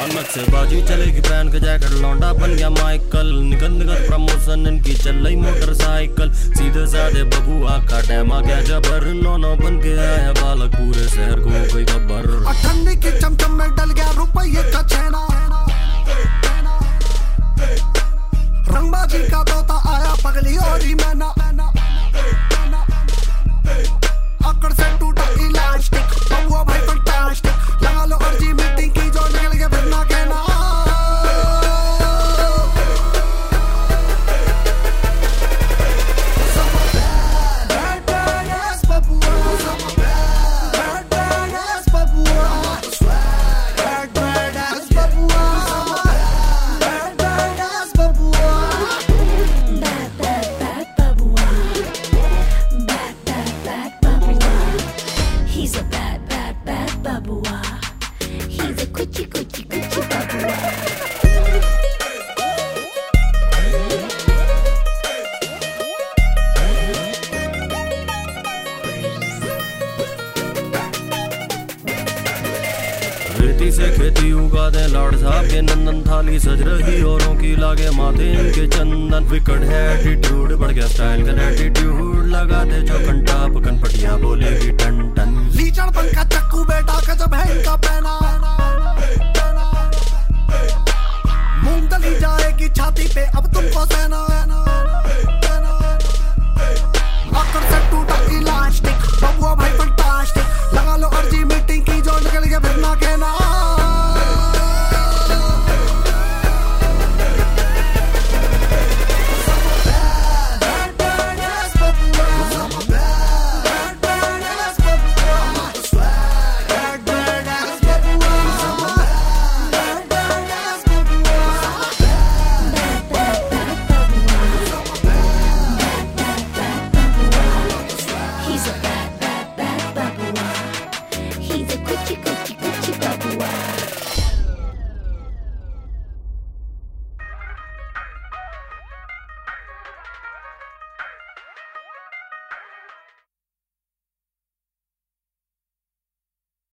नमक से बाजी चलेगी पहन के जैकेट लौंडा बन गया माइकल। निकल निकल प्रमोशन इनकी चल रही मोटरसाइकिल। सीधे साधे बबुआ का टाइम आ गया जबर। नौनो बन के आया बालक पूरे शहर को कोई खबर। ठंडी की चमचम में डल गया रुपये का छेना। रंगबाजी का तोता आया पगली और ही मैना। अकड़ से टूटा इलास्टिक बबुआ भाई फंटास्टिक। लगा लो अर्जी मीटिंग की जो निकल के फिर ना कहना। खेती से खेती उगा दे लॉर्ड साहब के नंदन। थाली सज रही औरों की लागे माथे इनके चंदन। विकट है एटीट्यूड बढ़ गया स्टाइल का एटीट्यूड। लगा दे जो कंटाप कनपटिया बोलेगी टन टन। लीचड़ पंखा चक्कू बेटा गजब है इनका